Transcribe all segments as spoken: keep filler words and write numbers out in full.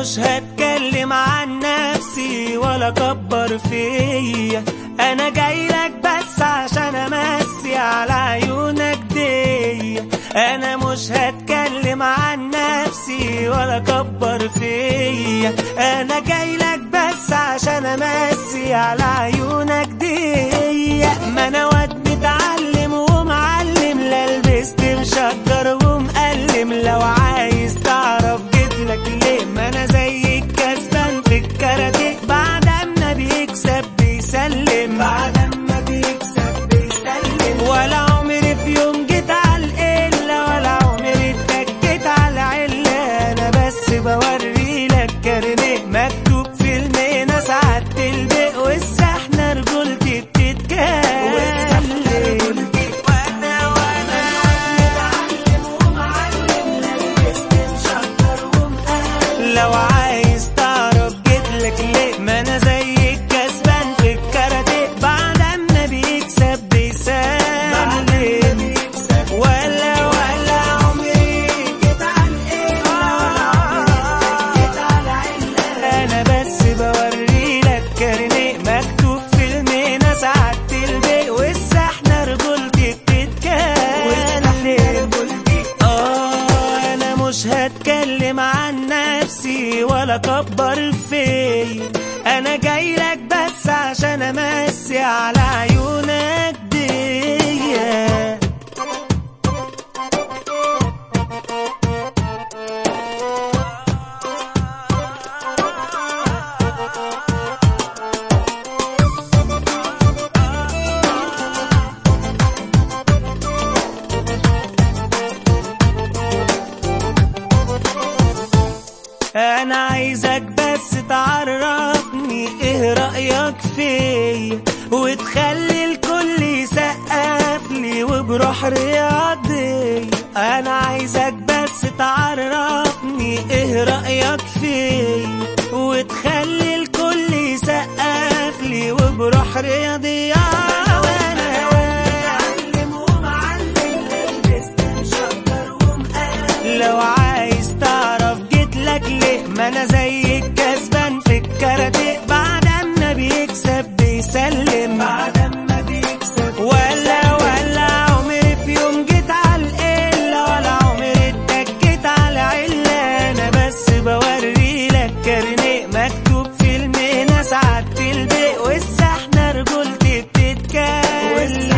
مش هتكلم عن نفسي ولا اكبر فيا، انا جايلك بس عشان امسي على عيونك دي. انا مش هتكلم عن نفسي ولا اكبر فيا، انا جايلك بس عشان امسي على عيونك دي. ما انا واد متعلم ومعلم، لا لبست مشجر ومقلم. لو عايز تعرف جيتلك ليه، ما انا زيك كسبان في الكاراتيه. بعد ما بيكسب بيسلم، بعد ما بيكسب بيسلم. ولا عمري في يوم جيت على القلة، ولا عمري اتكيت على علة. انا بس بوري لك كارنيه مكتوب في المينا سعدت البيق، والسحنة رجولتي بتتكلم. لو عايز تعرف جيتلك ليه، ما انا زيك كسبان في الكاراتيه. بعد ما بيكسب بيسلم، ولا ولا عمري جيت على القلة، جيت على علة. انا بس بوري لك كارنيه مكتوب في المينا سعدت البيق، والسحنة رجولتي بتتكلم. اه انا مش هتكلم عن نفسي ولا اكبر فيا، انا جايلك بس عشان امسي على عيونك دي. انا عايزك بس تعرفني ايه رأيك فيا، وتخلي الكل يسقف لي وبروح رياضي. انا عايزك بس تعرفني ايه رأيك فيا، وتخلي الكل يسقف لي وبروح رياضي. لو عايز تعرف جيتلك ليه، ما انا زيك كسبان في الكاراتيه. بعد ما بيكسب بيسلم، بعد ما بيكسب ولا ولا عمري في يوم جيت على القلة، ولا عمري اتكيت على علة. انا بس بوري لك كارنيه مكتوب في المينا سعدت البيق، والسحنة رجولتي بتتكلم.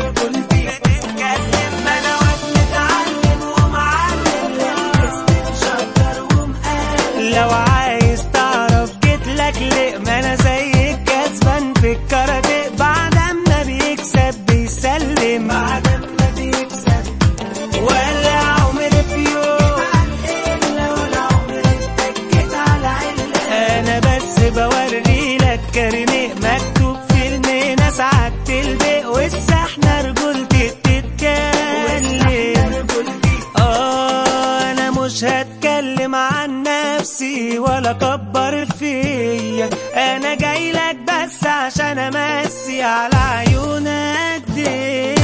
لو عايز تعرف جيتلك ليه، ما انا زيك كسبان في الكاراتيه. بعد ما بيكسب بيسلم، بعد ما بيكسب ولا عمري في يوم ولا عمري اتكيت على علة. انا بس بوري لك كارنيه مكتوب في المينا سعدت البيق، والسحنة رجولتي بتتكلم. اه انا مش هتكلم عن نفسي ولا اكبر فيا، انا جايلك بس عشان امسي على عيونك دي.